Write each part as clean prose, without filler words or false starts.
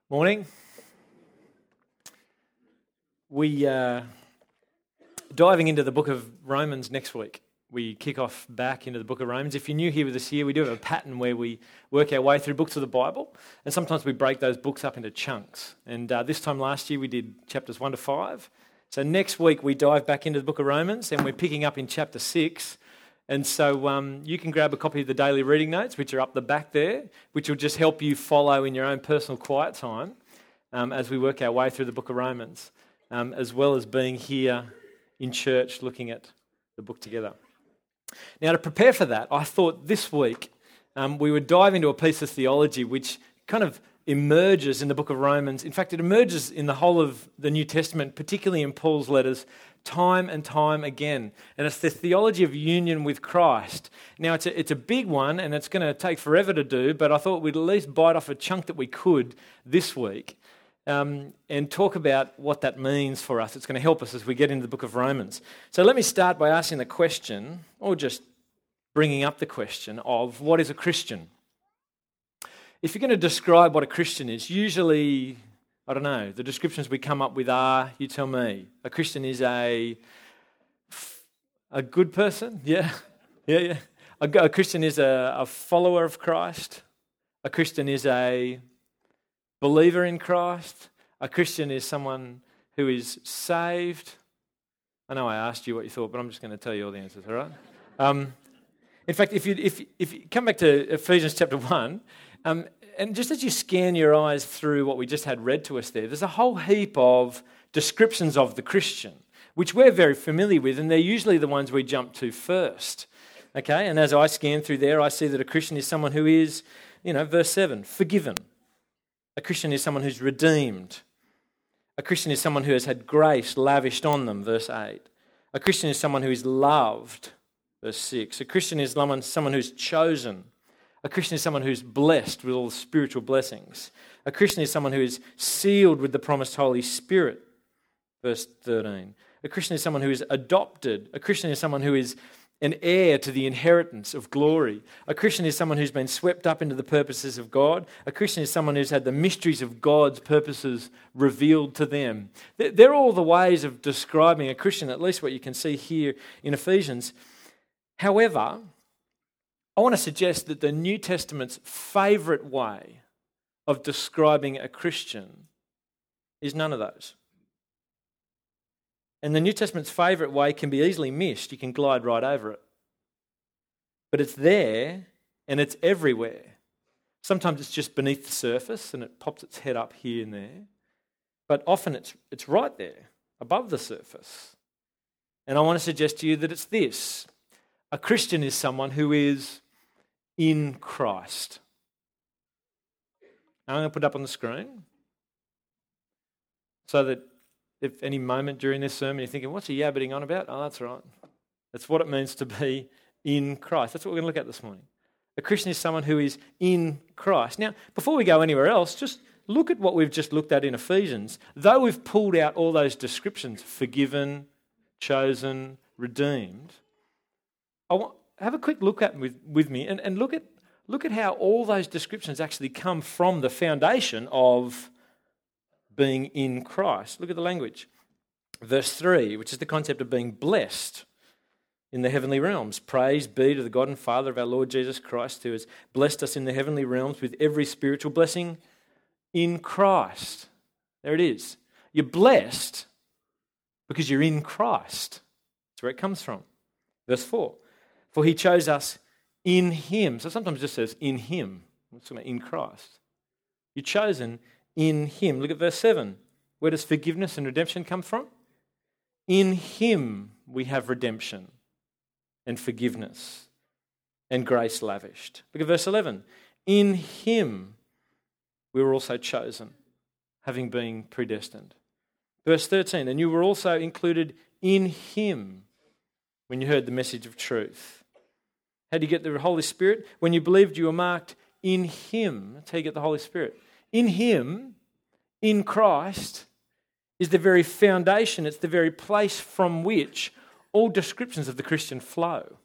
Morning. We diving into the book of Romans next week. We kick off back into the book of Romans. If you're new here with us here, we do have a pattern where we work our way through books of the Bible, and sometimes we break those books up into chunks. And this time last year we did chapters 1 to 5. So next week we dive back into the book of Romans, and we're picking up in chapter 6. And so you can grab a copy of the daily reading notes, which are up the back there, which will just help you follow in your own personal quiet time as we work our way through the book of Romans, as well as being here in church looking at the book together. Now, to prepare for that, I thought this week we would dive into a piece of theology which kind of emerges in the book of Romans. In fact, it emerges in the whole of the New Testament, particularly in Paul's letters, time and time again. And it's the theology of union with Christ. Now, it's a big one, and it's going to take forever to do, but I thought we'd at least bite off a chunk that we could this week and talk about what that means for us. It's going to help us as we get into the book of Romans. So let me start by asking the question, or just bringing up the question of what is a Christian? If you're going to describe what a Christian is, usually, I don't know, the descriptions we come up with are, you tell me, a Christian is a good person? Yeah. A Christian is a follower of Christ. A Christian is a believer in Christ. A Christian is someone who is saved. I know I asked you what you thought, but I'm just going to tell you all the answers, all right? In fact, if you come back to Ephesians chapter 1, and just as you scan your eyes through what we just had read to us there's a whole heap of descriptions of the Christian, which we're very familiar with, and they're usually the ones we jump to first. Okay, and as I scan through there, I see that a Christian is someone who is, verse 7, forgiven. A Christian is someone who's redeemed. A Christian is someone who has had grace lavished on them, verse 8. A Christian is someone who is loved, verse 6. A Christian is someone who's chosen. A Christian is someone who's blessed with all the spiritual blessings. A Christian is someone who is sealed with the promised Holy Spirit, verse 13. A Christian is someone who is adopted. A Christian is someone who is an heir to the inheritance of glory. A Christian is someone who's been swept up into the purposes of God. A Christian is someone who's had the mysteries of God's purposes revealed to them. They're all the ways of describing a Christian, at least what you can see here in Ephesians. However, I want to suggest that the New Testament's favourite way of describing a Christian is none of those. And the New Testament's favourite way can be easily missed. You can glide right over it. But it's there and it's everywhere. Sometimes it's just beneath the surface and it pops its head up here and there. But often it's right there, above the surface. And I want to suggest to you that it's this. A Christian is someone who is in Christ. I'm going to put it up on the screen so that if any moment during this sermon you're thinking, what's he yabbiting on about? Oh, that's right. That's what it means to be in Christ. That's what we're going to look at this morning. A Christian is someone who is in Christ. Now, before we go anywhere else, just look at what we've just looked at in Ephesians. Though we've pulled out all those descriptions, forgiven, chosen, redeemed, have a quick look at with me and look at how all those descriptions actually come from the foundation of being in Christ. Look at the language. Verse 3, which is the concept of being blessed in the heavenly realms. Praise be to the God and Father of our Lord Jesus Christ, who has blessed us in the heavenly realms with every spiritual blessing in Christ. There it is. You're blessed because you're in Christ. That's where it comes from. Verse 4. For he chose us in him. So sometimes it just says in him. It's in Christ. You're chosen in him. Look at verse 7. Where does forgiveness and redemption come from? In him we have redemption and forgiveness and grace lavished. Look at verse 11. In him we were also chosen, having been predestined. Verse 13. And you were also included in him when you heard the message of truth. How do you get the Holy Spirit? When you believed, you were marked in him. That's how you get the Holy Spirit. In him, in Christ, is the very foundation, it's the very place from which all descriptions of the Christian flow.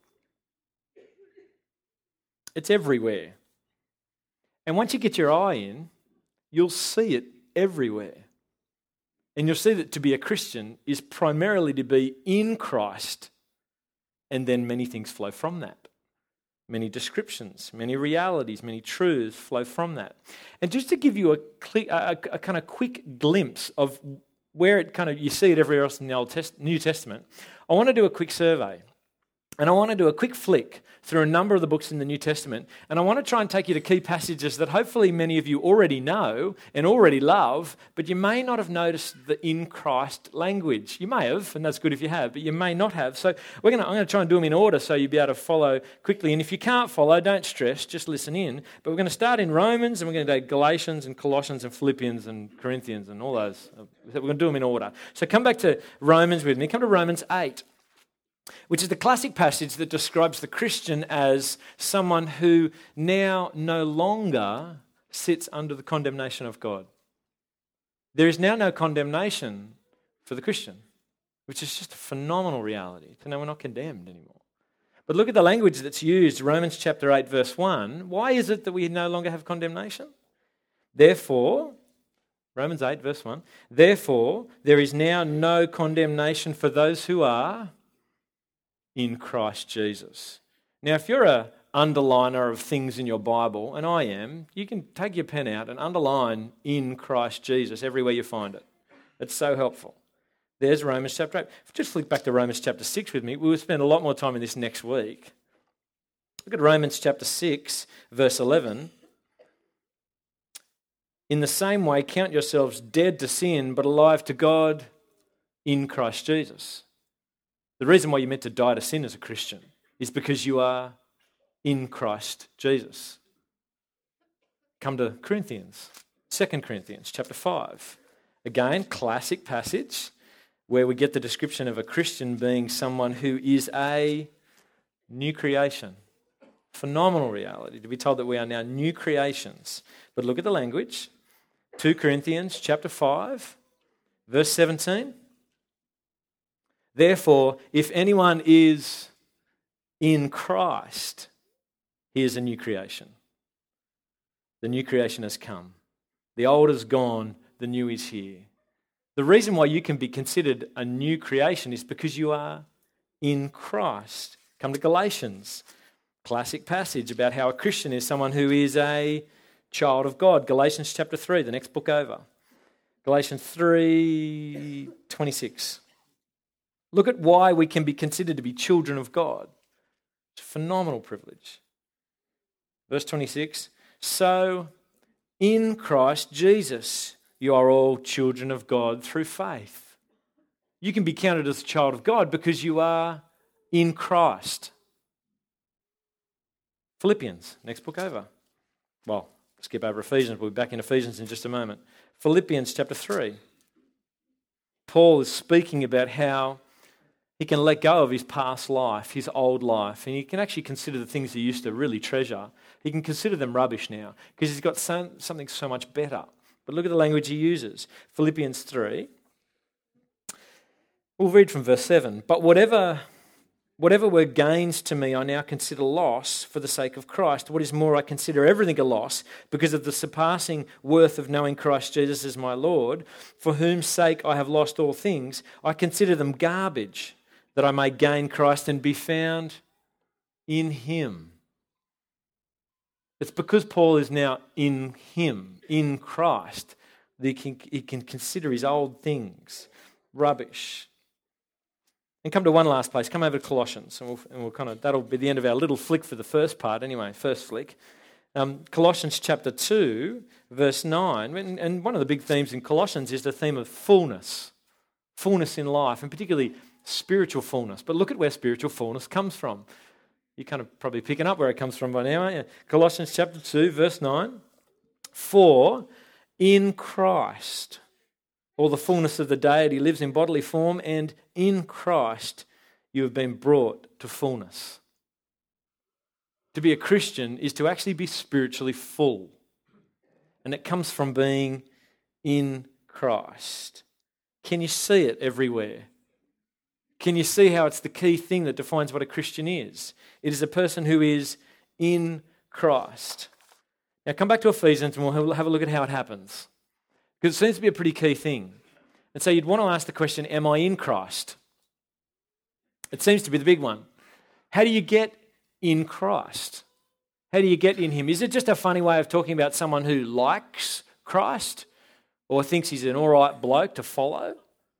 It's everywhere. And once you get your eye in, you'll see it everywhere. And you'll see that to be a Christian is primarily to be in Christ, and then many things flow from that. Many descriptions, many realities, many truths flow from that. And just to give you a kind of quick glimpse of where it kind of you see it everywhere else in the New Testament, I want to do a quick survey. And I want to do a quick flick through a number of the books in the New Testament. And I want to try and take you to key passages that hopefully many of you already know and already love, but you may not have noticed the in Christ language. You may have, and that's good if you have, but you may not have. So I'm going to try and do them in order so you'll be able to follow quickly. And if you can't follow, don't stress, just listen in. But we're going to start in Romans, and we're going to do Galatians and Colossians and Philippians and Corinthians and all those. We're going to do them in order. So come back to Romans with me. Come to Romans 8. Which is the classic passage that describes the Christian as someone who now no longer sits under the condemnation of God. There is now no condemnation for the Christian, which is just a phenomenal reality to know we're not condemned anymore. But look at the language that's used, Romans chapter 8, verse 1. Why is it that we no longer have condemnation? Therefore, Romans 8, verse 1, therefore, there is now no condemnation for those who are in Christ Jesus. Now, if you're an underliner of things in your Bible, and I am, you can take your pen out and underline in Christ Jesus everywhere you find it. It's so helpful. There's Romans chapter 8. Just flick back to Romans chapter 6 with me. We'll spend a lot more time in this next week. Look at Romans chapter 6, verse 11. In the same way, count yourselves dead to sin, but alive to God in Christ Jesus. The reason why you're meant to die to sin as a Christian is because you are in Christ Jesus. Come to Corinthians, 2 Corinthians chapter 5. Again, classic passage where we get the description of a Christian being someone who is a new creation. Phenomenal reality to be told that we are now new creations. But look at the language. 2 Corinthians chapter 5, verse 17. Therefore, if anyone is in Christ, he is a new creation. The new creation has come. The old is gone, the new is here. The reason why you can be considered a new creation is because you are in Christ. Come to Galatians, classic passage about how a Christian is someone who is a child of God. Galatians chapter 3, the next book over. Galatians 3:26. Look at why we can be considered to be children of God. It's a phenomenal privilege. Verse 26, so in Christ Jesus you are all children of God through faith. You can be counted as a child of God because you are in Christ. Philippians, next book over. Well, skip over Ephesians, we'll be back in Ephesians in just a moment. Philippians chapter 3. Paul is speaking about how he can let go of his past life, his old life, and he can actually consider the things he used to really treasure. He can consider them rubbish now because he's got something so much better. But look at the language he uses. Philippians 3. We'll read from verse 7. But whatever were gains to me, I now consider loss for the sake of Christ. What is more, I consider everything a loss because of the surpassing worth of knowing Christ Jesus as my Lord, for whose sake I have lost all things. I consider them garbage, that I may gain Christ and be found in him. It's because Paul is now in him, in Christ, that he can consider his old things rubbish. And come to one last place. Come over to Colossians, and we'll kind of, that'll be the end of our little flick for the first part anyway, first flick. Colossians chapter 2, verse 9. And one of the big themes in Colossians is the theme of fullness in life, and particularly spiritual fullness. But look at where spiritual fullness comes from. You're kind of probably picking up where it comes from by now, aren't you? Colossians chapter 2, verse 9. For in Christ all the fullness of the deity lives in bodily form, and in Christ you have been brought to fullness. To be a Christian is to actually be spiritually full. And it comes from being in Christ. Can you see it everywhere? Can you see how it's the key thing that defines what a Christian is? It is a person who is in Christ. Now come back to Ephesians and we'll have a look at how it happens. Because it seems to be a pretty key thing. And so you'd want to ask the question, am I in Christ? It seems to be the big one. How do you get in Christ? How do you get in him? Is it just a funny way of talking about someone who likes Christ or thinks he's an all right bloke to follow?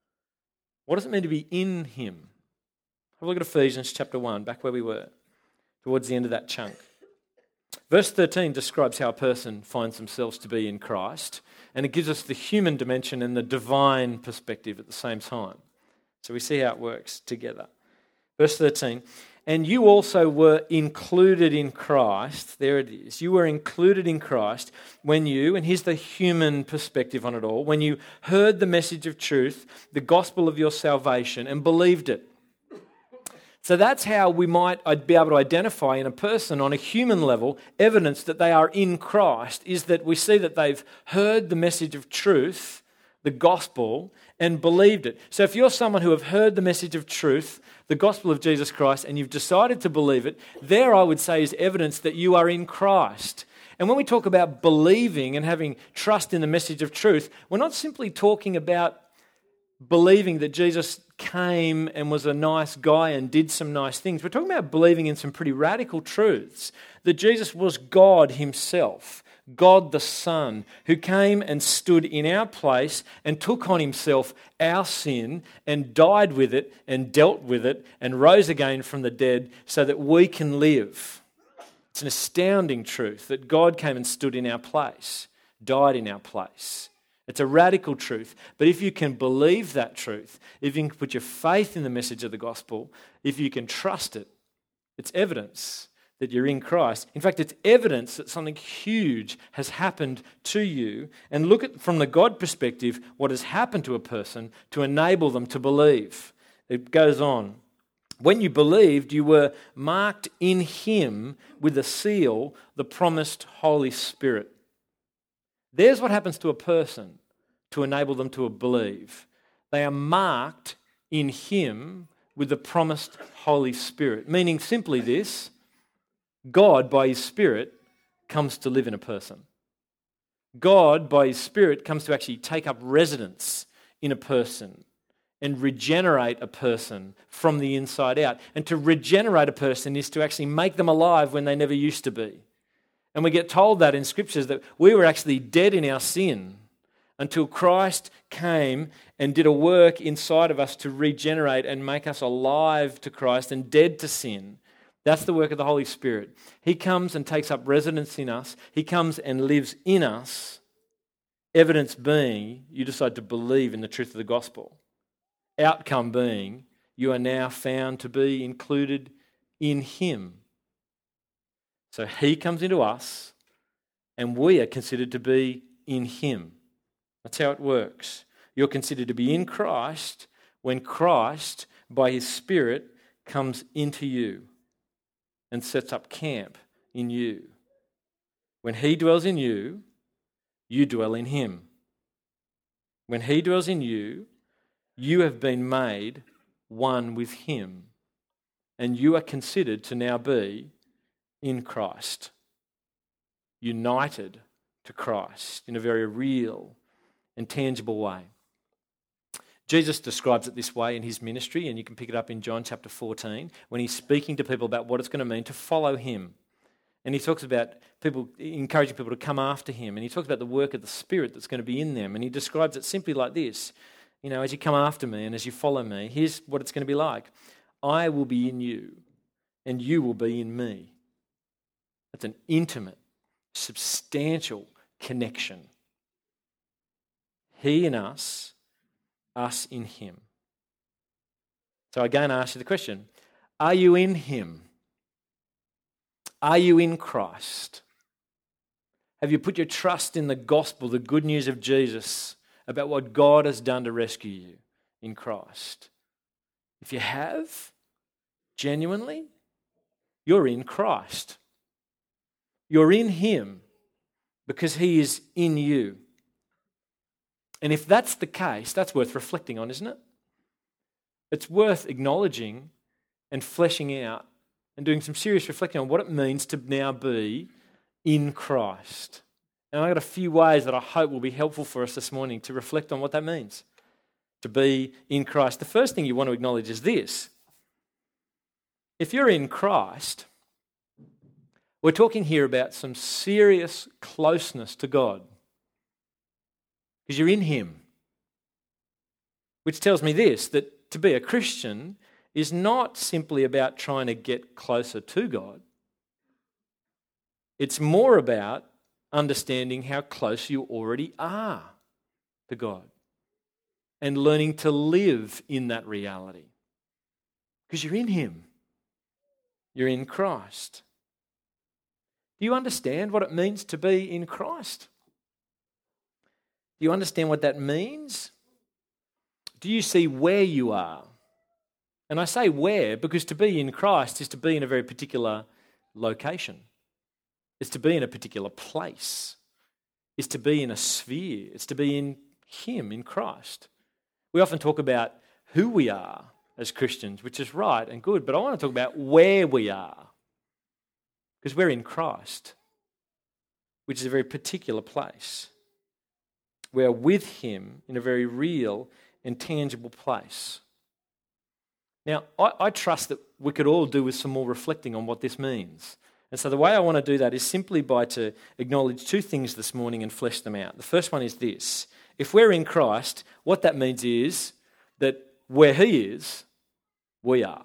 What does it mean to be in him? Have a look at Ephesians chapter 1, back where we were, towards the end of that chunk. Verse 13 describes how a person finds themselves to be in Christ, and it gives us the human dimension and the divine perspective at the same time. So we see how it works together. Verse 13, and you also were included in Christ, there it is, you were included in Christ when you, and here's the human perspective on it all, when you heard the message of truth, the gospel of your salvation, and believed it. So that's how we might be able to identify in a person on a human level evidence that they are in Christ, is that we see that they've heard the message of truth, the gospel, and believed it. So if you're someone who have heard the message of truth, the gospel of Jesus Christ, and you've decided to believe it, there I would say is evidence that you are in Christ. And when we talk about believing and having trust in the message of truth, we're not simply talking about believing that Jesus came and was a nice guy and did some nice things. We're talking about believing in some pretty radical truths, that Jesus was God himself, God the Son, who came and stood in our place and took on himself our sin and died with it and dealt with it and rose again from the dead so that we can live. It's an astounding truth that God came and stood in our place, died in our place. It's a radical truth, but if you can believe that truth, if you can put your faith in the message of the gospel, if you can trust it, it's evidence that you're in Christ. In fact, it's evidence that something huge has happened to you. And look at, from the God perspective, what has happened to a person to enable them to believe. It goes on. When you believed, you were marked in him with a seal, the promised Holy Spirit. There's what happens to a person to enable them to believe. They are marked in him with the promised Holy Spirit, meaning simply this: God, by his Spirit, comes to live in a person. God, by his Spirit, comes to actually take up residence in a person and regenerate a person from the inside out. And to regenerate a person is to actually make them alive when they never used to be. And we get told that in Scriptures that we were actually dead in our sin until Christ came and did a work inside of us to regenerate and make us alive to Christ and dead to sin. That's the work of the Holy Spirit. He comes and takes up residence in us. He comes and lives in us. Evidence being, you decide to believe in the truth of the gospel. Outcome being, you are now found to be included in him. So he comes into us and we are considered to be in him. That's how it works. You're considered to be in Christ when Christ, by his Spirit, comes into you and sets up camp in you. When he dwells in you, you dwell in him. When he dwells in you, you have been made one with him, and you are considered to now be in Christ, united to Christ in a very real and tangible way. Jesus describes it this way in his ministry, and you can pick it up in John chapter 14, when he's speaking to people about what it's going to mean to follow him. And he talks about people, encouraging people to come after him, and he talks about the work of the Spirit that's going to be in them, and he describes it simply like this: you know, as you come after me and as you follow me, here's what it's going to be like. I will be in you, and you will be in me. That's an intimate, substantial connection. He in us in him. So again, I ask you the question, are you in him? Are you in Christ? Have you put your trust in the gospel, the good news of Jesus, about what God has done to rescue you in Christ? If you have, genuinely, you're in Christ. You're in him because he is in you. And if that's the case, that's worth reflecting on, isn't it? It's worth acknowledging and fleshing out and doing some serious reflecting on what it means to now be in Christ. And I've got a few ways that I hope will be helpful for us this morning to reflect on what that means, to be in Christ. The first thing you want to acknowledge is this. If you're in Christ, we're talking here about some serious closeness to God, because you're in Him. Which tells me this, that to be a Christian is not simply about trying to get closer to God. It's more about understanding how close you already are to God and learning to live in that reality. Because you're in Him. You're in Christ. Do you understand what it means to be in Christ? Do you understand what that means? Do you see where you are? And I say where because to be in Christ is to be in a very particular location. It's to be in a particular place. It's to be in a sphere. It's to be in Him, in Christ. We often talk about who we are as Christians, which is right and good, but I want to talk about where we are. Because we're in Christ, which is a very particular place. We're with Him in a very real and tangible place. Now, I trust that we could all do with some more reflecting on what this means. And so the way I want to do that is simply by to acknowledge two things this morning and flesh them out. The first one is this. If we're in Christ, what that means is that where He is, we are.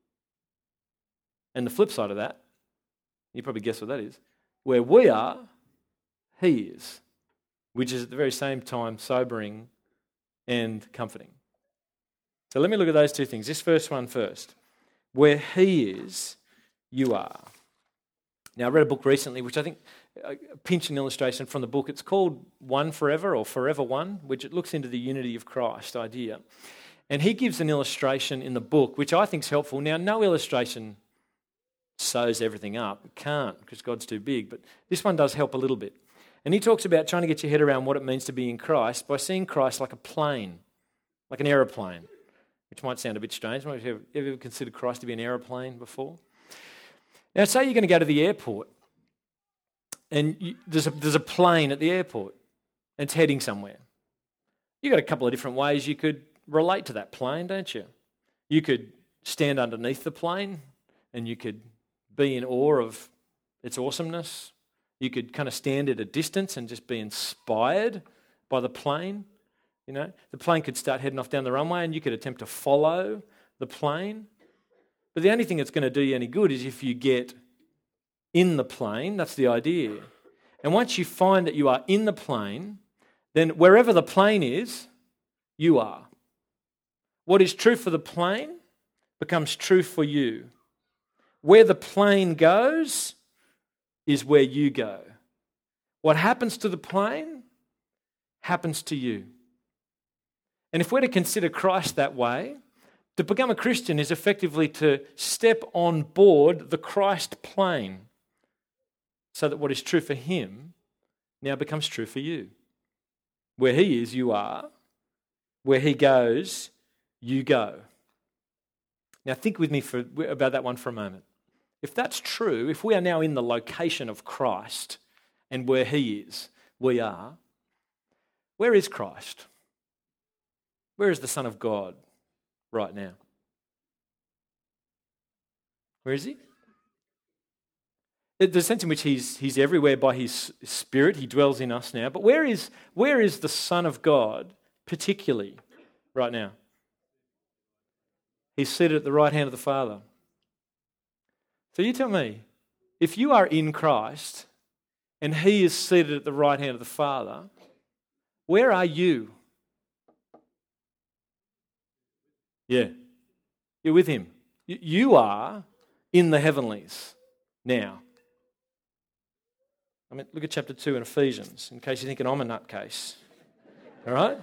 And the flip side of that, you probably guess what that is, where we are, He is, which is at the very same time sobering and comforting. So let me look at those two things. This first one first. Where He is, you are. Now, I read a book recently, which I think pinched an illustration from the book. It's called One Forever or Forever One, which it looks into the unity of Christ idea. And he gives an illustration in the book, which I think is helpful. Now, no illustration sews everything up. It can't because God's too big, but this one does help a little bit. And he talks about trying to get your head around what it means to be in Christ by seeing Christ like a plane, like an aeroplane, which might sound a bit strange. Have you ever considered Christ to be an aeroplane before? Now, say you're going to go to the airport and there's a plane at the airport and it's heading somewhere. You've got a couple of different ways you could relate to that plane, don't you? You could stand underneath the plane and you could be in awe of its awesomeness. You could kind of stand at a distance and just be inspired by the plane. You know, the plane could start heading off down the runway and you could attempt to follow the plane. But the only thing that's going to do you any good is if you get in the plane. That's the idea. And once you find that you are in the plane, then wherever the plane is, you are. What is true for the plane becomes true for you. Where the plane goes is where you go. What happens to the plane happens to you. And if we're to consider Christ that way, to become a Christian is effectively to step on board the Christ plane so that what is true for Him now becomes true for you. Where He is, you are. Where He goes, you go. Now think with me about that one for a moment. If that's true, if we are now in the location of Christ and where He is, we are, where is Christ? Where is the Son of God right now? Where is He? The sense in which he's everywhere by His Spirit, He dwells in us now. But where is the Son of God particularly right now? He's seated at the right hand of the Father. So you tell me, if you are in Christ and He is seated at the right hand of the Father, where are you? Yeah, you're with Him. You are in the heavenlies now. I mean, look at chapter 2 in Ephesians, in case you're thinking I'm a nutcase. All right?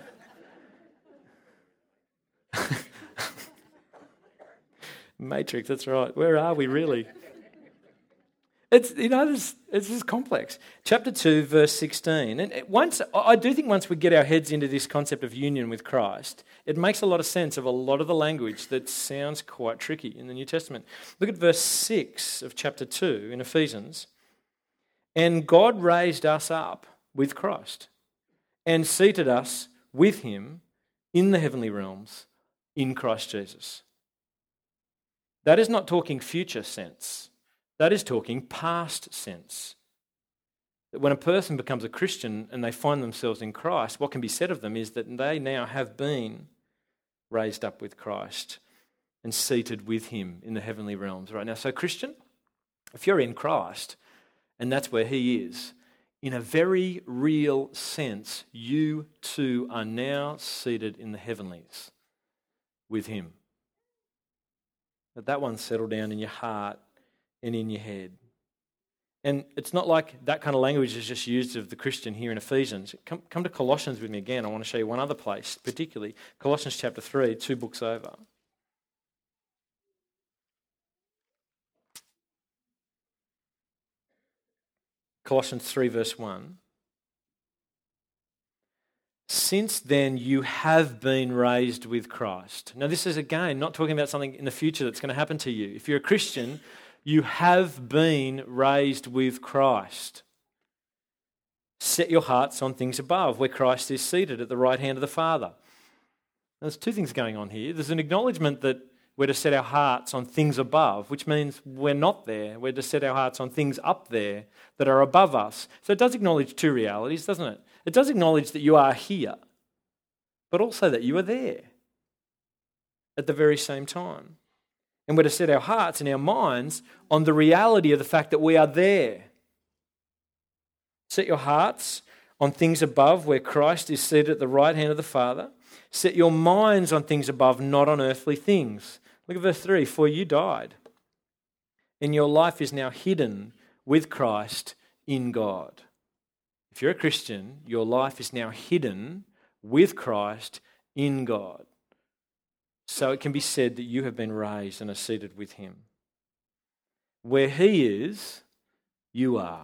Matrix, that's right. Where are we really? It's just complex. Chapter 2, verse 16. And I do think once we get our heads into this concept of union with Christ, it makes a lot of sense of a lot of the language that sounds quite tricky in the New Testament. Look at verse 6 of chapter 2 in Ephesians. And God raised us up with Christ and seated us with him in the heavenly realms in Christ Jesus. That is not talking future sense. That is talking past sense. That when a person becomes a Christian and they find themselves in Christ, what can be said of them is that they now have been raised up with Christ and seated with him in the heavenly realms right now. So Christian, if you're in Christ and that's where he is, in a very real sense, you too are now seated in the heavenlies with him. Let that one settle down in your heart and in your head. And it's not like that kind of language is just used of the Christian here in Ephesians. Come to Colossians with me again. I want to show you one other place, particularly Colossians chapter 3, 2 books over. Colossians 3 verse 1. Since then you have been raised with Christ. Now this is again not talking about something in the future that's going to happen to you. If you're a Christian, you have been raised with Christ. Set your hearts on things above, where Christ is seated at the right hand of the Father. Now, there's two things going on here. There's an acknowledgement that we're to set our hearts on things above, which means we're not there. We're to set our hearts on things up there that are above us. So it does acknowledge two realities, doesn't it? It does acknowledge that you are here, but also that you are there at the very same time. And we're to set our hearts and our minds on the reality of the fact that we are there. Set your hearts on things above where Christ is seated at the right hand of the Father. Set your minds on things above, not on earthly things. Look at verse 3. For you died, and your life is now hidden with Christ in God. If you're a Christian, your life is now hidden with Christ in God. So it can be said that you have been raised and are seated with him. Where he is, you are.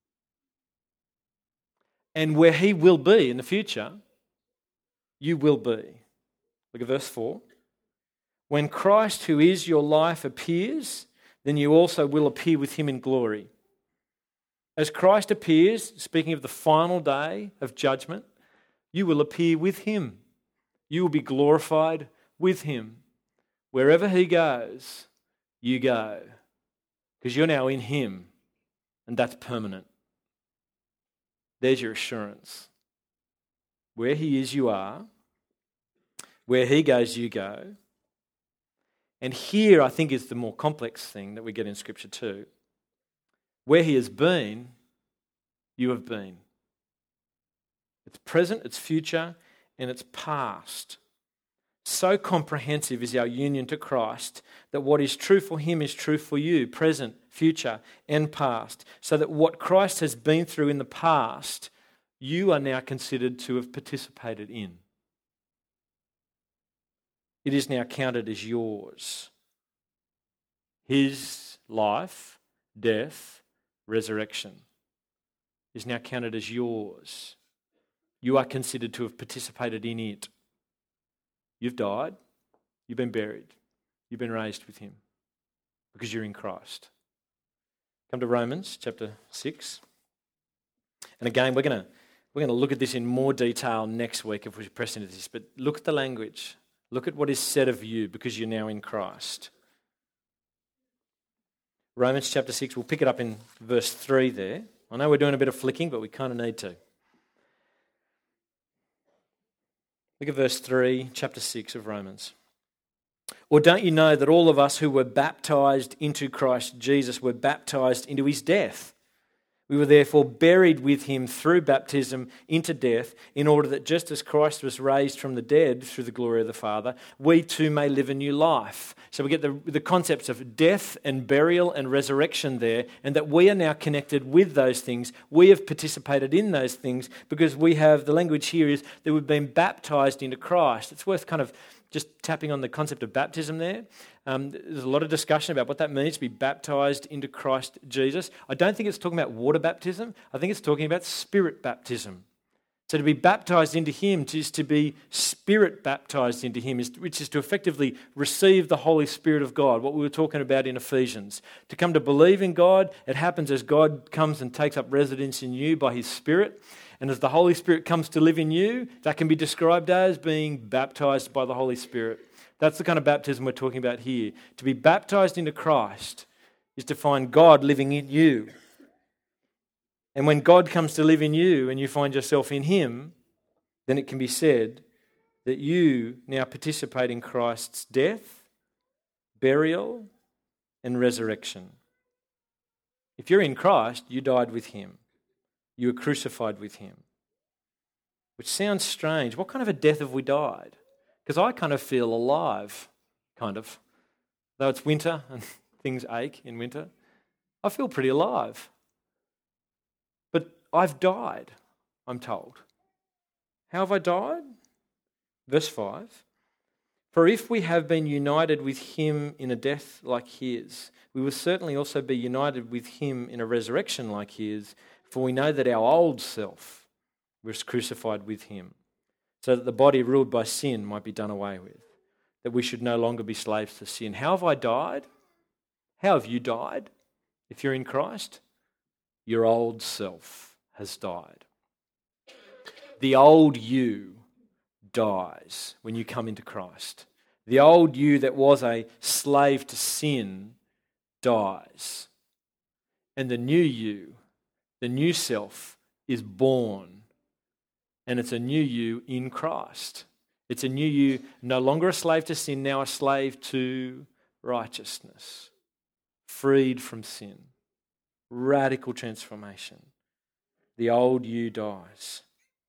And where he will be in the future, you will be. Look at verse 4. When Christ, who is your life, appears, then you also will appear with him in glory. As Christ appears, speaking of the final day of judgment, you will appear with him. You will be glorified with him. Wherever he goes, you go. Because you're now in him, and that's permanent. There's your assurance. Where he is, you are. Where he goes, you go. And here, I think, is the more complex thing that we get in Scripture too. Where he has been, you have been. It's present, it's future, and it's past. So comprehensive is our union to Christ that what is true for him is true for you, present, future, and past. So that what Christ has been through in the past, you are now considered to have participated in. It is now counted as yours. His life, death, resurrection is now counted as yours. You are considered to have participated in it. You've died, you've been buried, you've been raised with him because you're in Christ. Come to Romans chapter 6. And again, we're going to look at this in more detail next week if we press into this. But look at the language. Look at what is said of you because you're now in Christ. Romans chapter 6, we'll pick it up in verse 3 there. I know we're doing a bit of flicking, but we kind of need to. Look at verse 3, chapter 6 of Romans. Or don't you know that all of us who were baptized into Christ Jesus were baptized into his death? We were therefore buried with him through baptism into death, in order that just as Christ was raised from the dead through the glory of the Father, we too may live a new life. So we get the concepts of death and burial and resurrection there, and that we are now connected with those things. We have participated in those things because we have, the language here is that we've been baptized into Christ. It's worth kind of just tapping on the concept of baptism there. There's a lot of discussion about what that means to be baptized into Christ Jesus. I don't think it's talking about water baptism. I think it's talking about spirit baptism. So to be baptised into him is to be spirit baptised into him, which is to effectively receive the Holy Spirit of God, what we were talking about in Ephesians. To come to believe in God, it happens as God comes and takes up residence in you by his Spirit. And as the Holy Spirit comes to live in you, that can be described as being baptised by the Holy Spirit. That's the kind of baptism we're talking about here. To be baptised into Christ is to find God living in you. And when God comes to live in you and you find yourself in him, then it can be said that you now participate in Christ's death, burial, and resurrection. If you're in Christ, you died with him. You were crucified with him. Which sounds strange. What kind of a death have we died? Because I kind of feel alive, kind of. Though it's winter and things ache in winter, I feel pretty alive. But I've died, I'm told. How have I died? Verse 5. For if we have been united with him in a death like his, we will certainly also be united with him in a resurrection like his, for we know that our old self was crucified with him, so that the body ruled by sin might be done away with, that we should no longer be slaves to sin. How have I died? How have you died if you're in Christ? Your old self has died. The old you dies when you come into Christ. The old you that was a slave to sin dies. And the new you, the new self, is born. And it's a new you in Christ. It's a new you, no longer a slave to sin, now a slave to righteousness. Freed from sin. Radical transformation. The old you dies.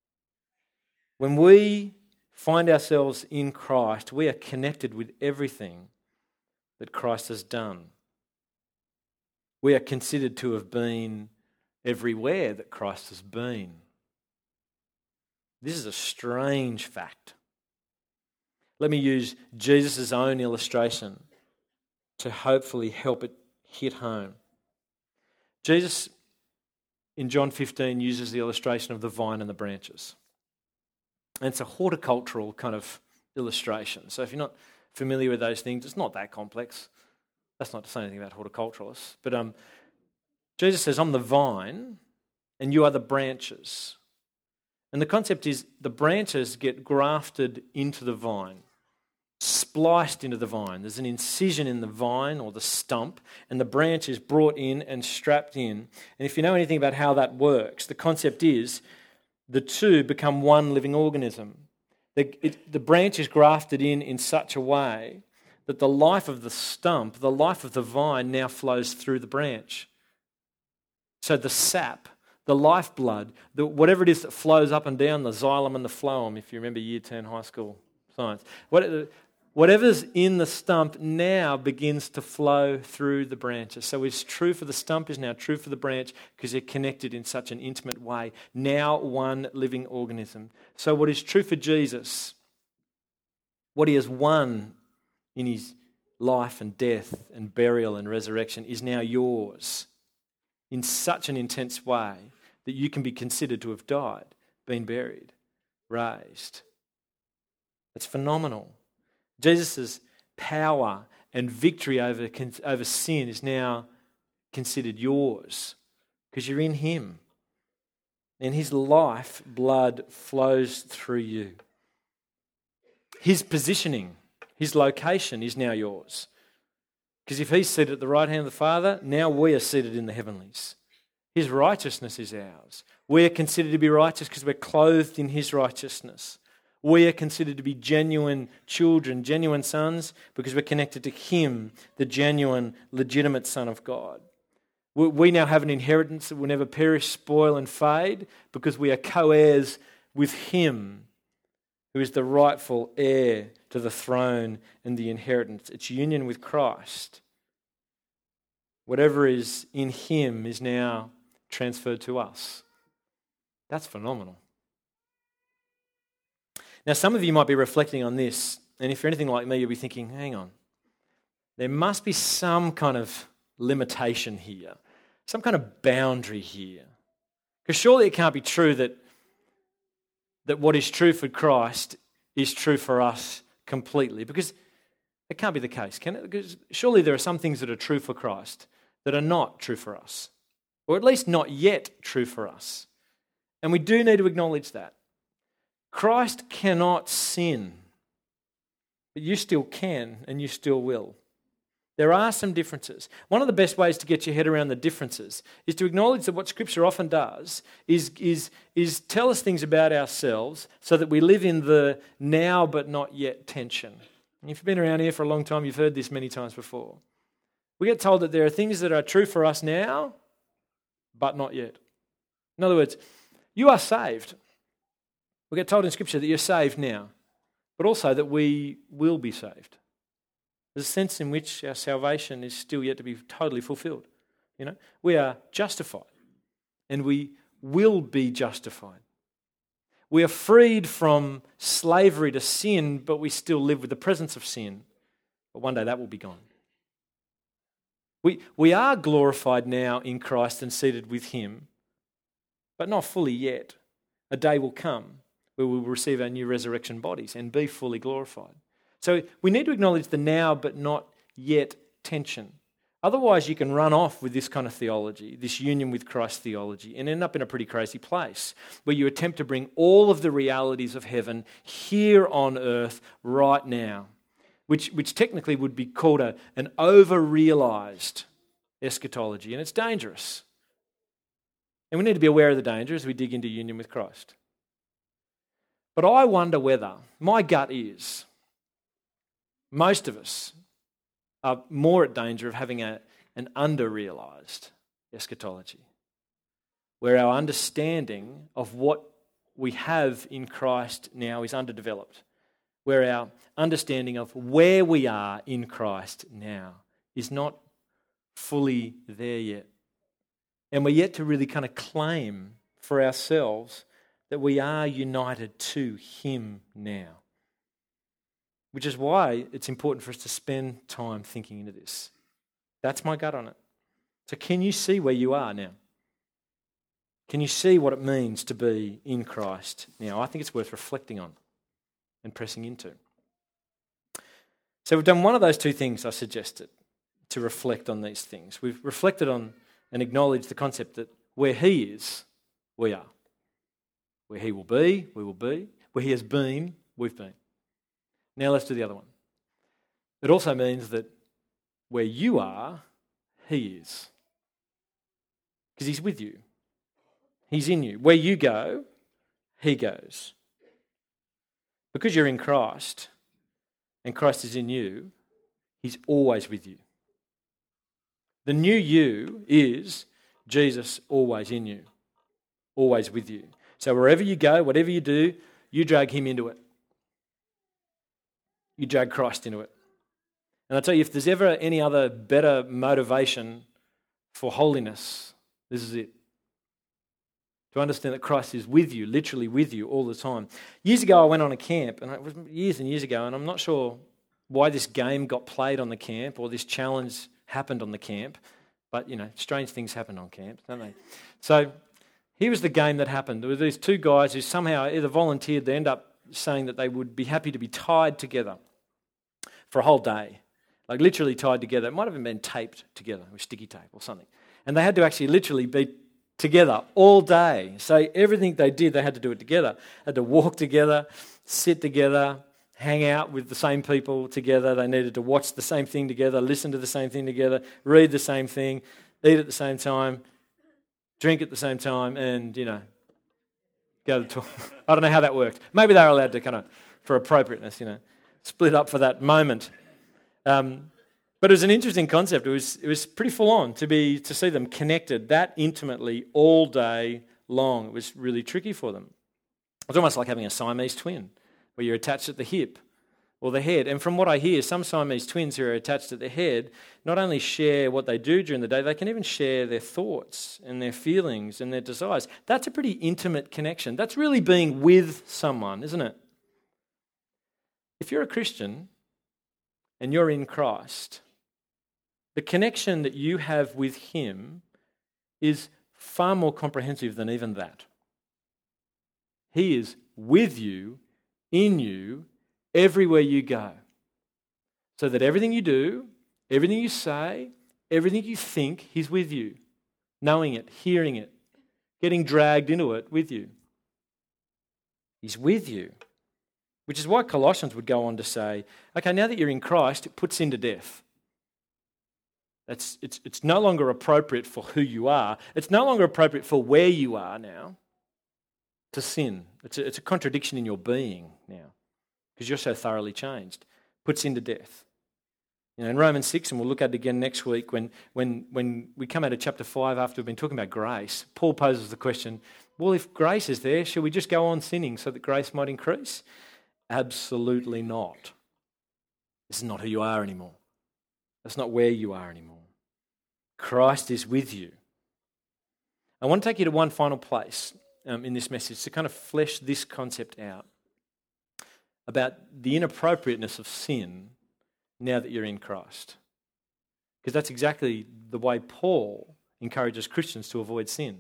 When we find ourselves in Christ, we are connected with everything that Christ has done. We are considered to have been everywhere that Christ has been. This is a strange fact. Let me use Jesus' own illustration to hopefully help it hit home. Jesus, in John 15, uses the illustration of the vine and the branches. And it's a horticultural kind of illustration. So if you're not familiar with those things, it's not that complex. That's not to say anything about horticulturalists. But Jesus says, I'm the vine and you are the branches. And the concept is the branches get grafted into the vine, spliced into the vine. There's an incision in the vine or the stump, and the branch is brought in and strapped in. And if you know anything about how that works, the concept is the two become one living organism. The branch is grafted in such a way that the life of the stump, the life of the vine now flows through the branch. So the sap, the lifeblood, whatever it is that flows up and down, the xylem and the phloem, if you remember year 10 high school science, whatever's in the stump now begins to flow through the branches. So what's true for the stump is now true for the branch because they're connected in such an intimate way. Now one living organism. So what is true for Jesus, what he has won in his life and death and burial and resurrection is now yours in such an intense way that you can be considered to have died, been buried, raised. It's phenomenal. Jesus' power and victory over sin is now considered yours because you're in him. And his life blood flows through you. His positioning, his location is now yours. Because if he's seated at the right hand of the Father, now we are seated in the heavenlies. His righteousness is ours. We are considered to be righteous because we're clothed in his righteousness. We are considered to be genuine children, genuine sons, because we're connected to him, the genuine, legitimate Son of God. We now have an inheritance that will never perish, spoil and fade because we are co-heirs with him, who is the rightful heir to the throne and the inheritance. It's union with Christ. Whatever is in him is now transferred to us. That's phenomenal. Now, some of you might be reflecting on this, and if you're anything like me, you'll be thinking, hang on, there must be some kind of limitation here, some kind of boundary here. Because surely it can't be true that that what is true for Christ is true for us completely, because it can't be the case, can it? Because surely there are some things that are true for Christ that are not true for us, or at least not yet true for us. And we do need to acknowledge that. Christ cannot sin, but you still can and you still will. There are some differences. One of the best ways to get your head around the differences is to acknowledge that what Scripture often does is tell us things about ourselves so that we live in the now but not yet tension. And if you've been around here for a long time, you've heard this many times before. We get told that there are things that are true for us now, but not yet. In other words, you are saved. We get told in Scripture that you're saved now, but also that we will be saved. There's a sense in which our salvation is still yet to be totally fulfilled. You know, we are justified, and we will be justified. We are freed from slavery to sin, but we still live with the presence of sin. But one day that will be gone. We are glorified now in Christ and seated with Him, but not fully yet. A day will come where we will receive our new resurrection bodies and be fully glorified. So we need to acknowledge the now but not yet tension. Otherwise you can run off with this kind of theology, this union with Christ theology, and end up in a pretty crazy place where you attempt to bring all of the realities of heaven here on earth right now, which technically would be called an over-realised eschatology, and it's dangerous. And we need to be aware of the danger as we dig into union with Christ. But I wonder whether, my gut is, most of us are more at danger of having an under-realised eschatology, where our understanding of what we have in Christ now is underdeveloped, where our understanding of where we are in Christ now is not fully there yet. And we're yet to really kind of claim for ourselves that we are united to Him now. Which is why it's important for us to spend time thinking into this. That's my gut on it. So can you see where you are now? Can you see what it means to be in Christ now? I think it's worth reflecting on and pressing into. So we've done one of those two things I suggested, to reflect on these things. We've reflected on and acknowledged the concept that where He is, we are. Where He will be, we will be. Where He has been, we've been. Now let's do the other one. It also means that where you are, He is. Because He's with you. He's in you. Where you go, He goes. Because you're in Christ and Christ is in you, He's always with you. The new you is Jesus always in you, always with you. So wherever you go, whatever you do, you drag Him into it. You drag Christ into it. And I tell you, if there's ever any other better motivation for holiness, this is it. To understand that Christ is with you, literally with you all the time. Years ago I went on a camp, and it was years and years ago, and I'm not sure why this game got played on the camp or this challenge happened on the camp, but strange things happen on camps, don't they? So here was the game that happened. There were these two guys who somehow either volunteered, they end up saying that they would be happy to be tied together for a whole day, like literally tied together. It might have been taped together with sticky tape or something. And they had to actually literally be together all day. So everything they did, they had to do it together. They had to walk together, sit together, hang out with the same people together. They needed to watch the same thing together, listen to the same thing together, read the same thing, eat at the same time, drink at the same time, and, go to the toilet. I don't know how that worked. Maybe they were allowed to kind of, for appropriateness, split up for that moment. But it was an interesting concept. It was pretty full on to see them connected that intimately all day long. It was really tricky for them. It was almost like having a Siamese twin, where you're attached at the hip or the head. And from what I hear, some Siamese twins who are attached at the head not only share what they do during the day, they can even share their thoughts and their feelings and their desires. That's a pretty intimate connection. That's really being with someone, isn't it? If you're a Christian and you're in Christ, the connection that you have with Him is far more comprehensive than even that. He is with you, in you, everywhere you go. So that everything you do, everything you say, everything you think, He's with you. Knowing it, hearing it, getting dragged into it with you. He's with you. Which is why Colossians would go on to say, okay, now that you're in Christ, it puts sin to death. It's no longer appropriate for who you are. It's no longer appropriate for where you are now to sin. It's a contradiction in your being now because you're so thoroughly changed. Puts sin to death. You know, in Romans 6, and we'll look at it again next week, when we come out of chapter 5 after we've been talking about grace, Paul poses the question, well, if grace is there, should we just go on sinning so that grace might increase? Absolutely not. This is not who you are anymore. That's not where you are anymore. Christ is with you. I want to take you to one final place in this message to kind of flesh this concept out about the inappropriateness of sin now that you're in Christ. Because that's exactly the way Paul encourages Christians to avoid sin.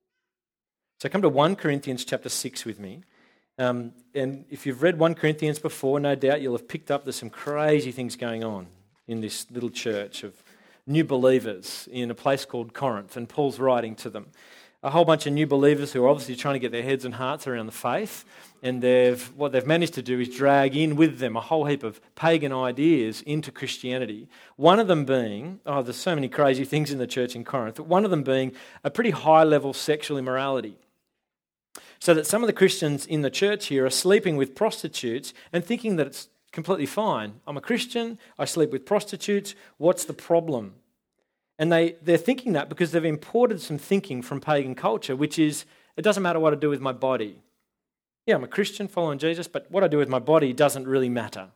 So come to 1 Corinthians chapter 6 with me. And if you've read 1 Corinthians before, no doubt you'll have picked up there's some crazy things going on in this little church of new believers in a place called Corinth, and Paul's writing to them. A whole bunch of new believers who are obviously trying to get their heads and hearts around the faith, and what they've managed to do is drag in with them a whole heap of pagan ideas into Christianity. One of them being, there's so many crazy things in the church in Corinth, but one of them being a pretty high-level sexual immorality. So that some of the Christians in the church here are sleeping with prostitutes and thinking that it's completely fine. I'm a Christian, I sleep with prostitutes, what's the problem? And they're thinking that because they've imported some thinking from pagan culture, which is, it doesn't matter what I do with my body. Yeah, I'm a Christian following Jesus, but what I do with my body doesn't really matter.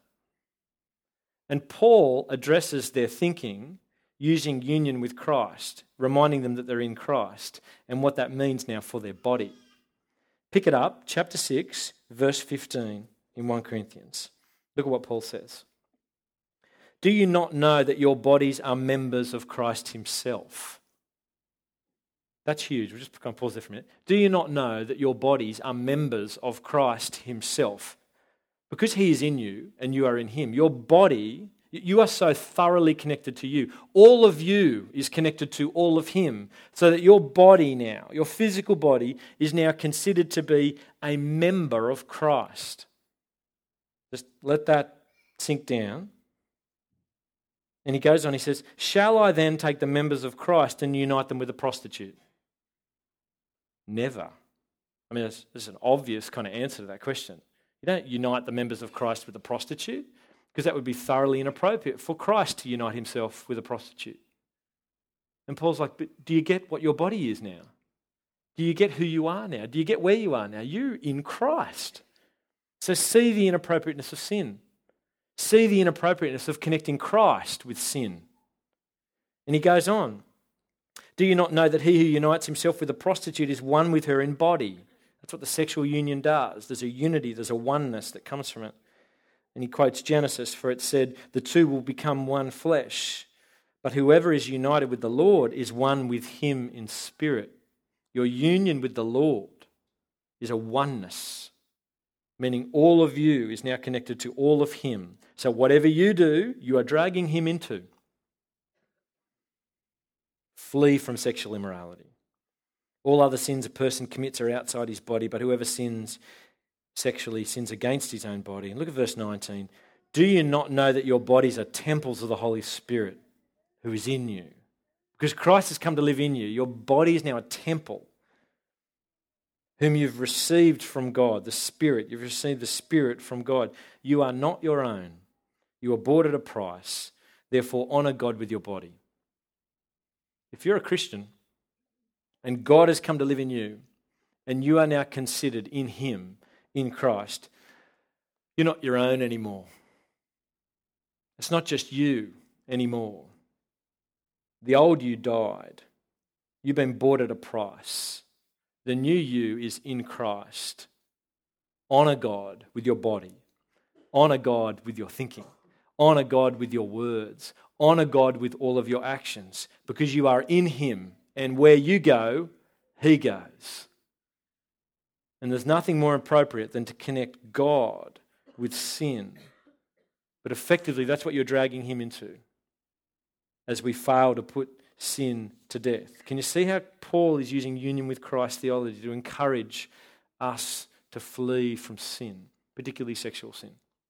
And Paul addresses their thinking using union with Christ, reminding them that they're in Christ and what that means now for their body. Pick it up, chapter 6, verse 15 in 1 Corinthians. Look at what Paul says. Do you not know that your bodies are members of Christ himself? That's huge. We'll just pause there for a minute. Do you not know that your bodies are members of Christ himself? Because he is in you and you are in him, your body, you are so thoroughly connected to you. All of you is connected to all of him, so that your body now, your physical body, is now considered to be a member of Christ. Just let that sink down. And he goes on, he says, shall I then take the members of Christ and unite them with a prostitute? Never. I mean, there's an obvious kind of answer to that question. You don't unite the members of Christ with a prostitute, because that would be thoroughly inappropriate for Christ to unite himself with a prostitute. And Paul's like, but do you get what your body is now? Do you get who you are now? Do you get where you are now? You're in Christ. So see the inappropriateness of sin. See the inappropriateness of connecting Christ with sin. And he goes on. Do you not know that he who unites himself with a prostitute is one with her in body? That's what the sexual union does. There's a unity, there's a oneness that comes from it. And he quotes Genesis, for it said, the two will become one flesh. But whoever is united with the Lord is one with him in spirit. Your union with the Lord is a oneness, meaning all of you is now connected to all of him. So whatever you do, you are dragging him into. Flee from sexual immorality. All other sins a person commits are outside his body, but whoever sins sexually sins against his own body. And look at verse 19. Do you not know that your bodies are temples of the Holy Spirit who is in you? Because Christ has come to live in you. Your body is now a temple whom you've received from God, the Spirit. You've received the Spirit from God. You are not your own. You are bought at a price. Therefore, honour God with your body. If you're a Christian and God has come to live in you and you are now considered in him, in Christ, you're not your own anymore. It's not just you anymore. The old you died. You've been bought at a price. The new you is in Christ. Honour God with your body. Honour God with your thinking. Honour God with your words. Honour God with all of your actions, because you are in him, and where you go, he goes. And there's nothing more appropriate than to connect God with sin. But effectively, that's what you're dragging him into as we fail to put sin to death. Can you see how Paul is using union with Christ theology to encourage us to flee from sin, particularly sexual sin?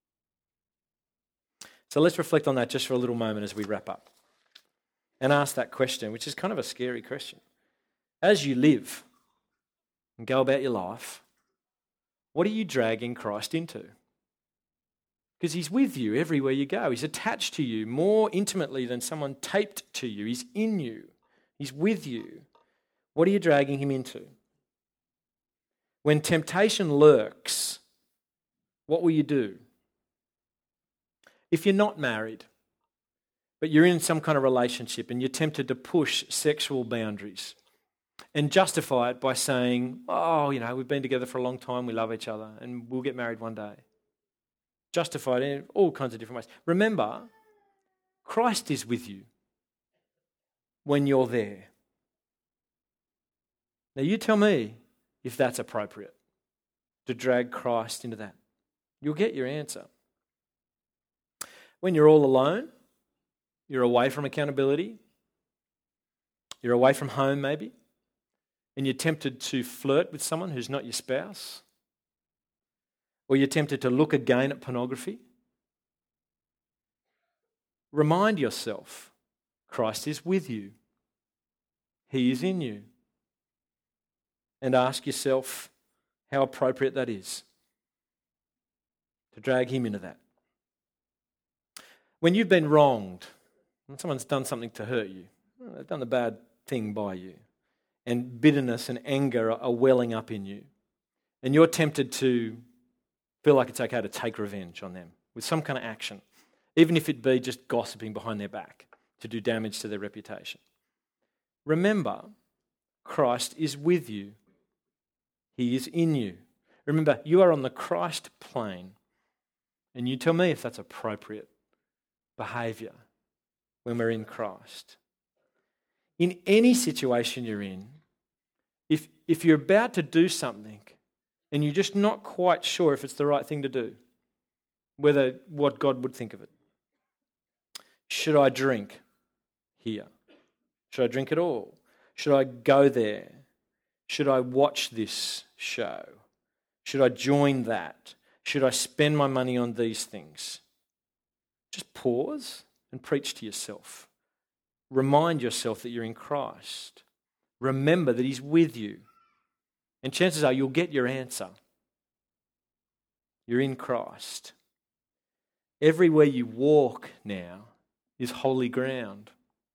So let's reflect on that just for a little moment as we wrap up and ask that question, which is kind of a scary question. As you live and go about your life, what are you dragging Christ into? Because he's with you everywhere you go. He's attached to you more intimately than someone taped to you. He's in you. He's with you. What are you dragging him into? When temptation lurks, what will you do? If you're not married, but you're in some kind of relationship and you're tempted to push sexual boundaries and justify it by saying, oh, we've been together for a long time, we love each other, and we'll get married one day. Justified in all kinds of different ways. Remember, Christ is with you when you're there. Now you tell me if that's appropriate to drag Christ into that. You'll get your answer. When you're all alone, you're away from accountability, you're away from home maybe, and you're tempted to flirt with someone who's not your spouse, or you're tempted to look again at pornography, remind yourself, Christ is with you. He is in you. And ask yourself how appropriate that is to drag him into that. When you've been wronged, when someone's done something to hurt you, they've done a bad thing by you, and bitterness and anger are welling up in you, and you're tempted to feel like it's okay to take revenge on them with some kind of action, even if it be just gossiping behind their back to do damage to their reputation. Remember, Christ is with you. He is in you. Remember, you are on the Christ plane, and you tell me if that's appropriate behaviour when we're in Christ. In any situation you're in, if you're about to do something and you're just not quite sure if it's the right thing to do, whether what God would think of it. Should I drink here? Should I drink at all? Should I go there? Should I watch this show? Should I join that? Should I spend my money on these things? Just pause and preach to yourself. Remind yourself that you're in Christ. Remember that he's with you. And chances are you'll get your answer. You're in Christ. Everywhere you walk now is holy ground.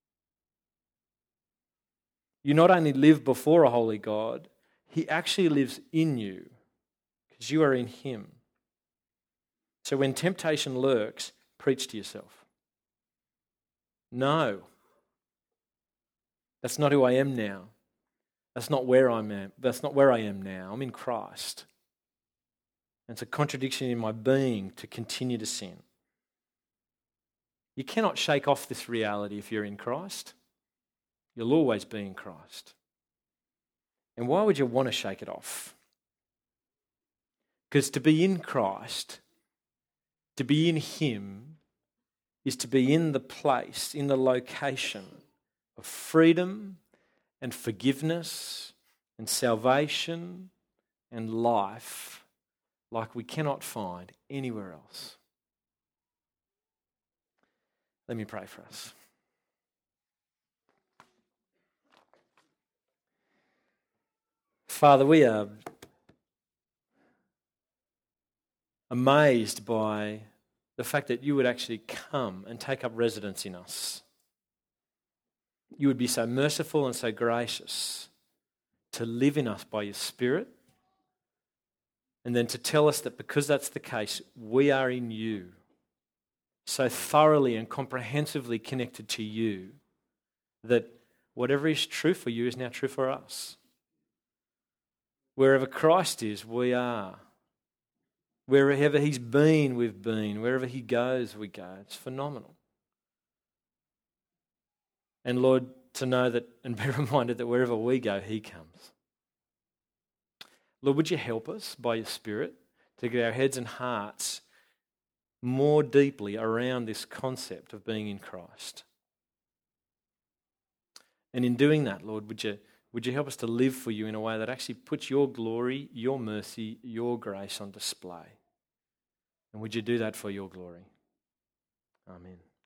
You not only live before a holy God, he actually lives in you because you are in him. So when temptation lurks, preach to yourself. No, that's not who I am now. That's not where I am. That's not where I am now. I'm in Christ. And it's a contradiction in my being to continue to sin. You cannot shake off this reality if you're in Christ. You'll always be in Christ. And why would you want to shake it off? Because to be in Christ, to be in him, is to be in the place, in the location of freedom and forgiveness and salvation and life like we cannot find anywhere else. Let me pray for us. Father, we are amazed by the fact that you would actually come and take up residence in us. You would be so merciful and so gracious to live in us by your Spirit, and then to tell us that because that's the case, we are in you, so thoroughly and comprehensively connected to you that whatever is true for you is now true for us. Wherever Christ is, we are. Wherever he's been, we've been. Wherever he goes, we go. It's phenomenal. And Lord, to know that and be reminded that wherever we go, he comes. Lord, would you help us by your Spirit to get our heads and hearts more deeply around this concept of being in Christ? And in doing that, Lord, would you help us to live for you in a way that actually puts your glory, your mercy, your grace on display? And would you do that for your glory? Amen.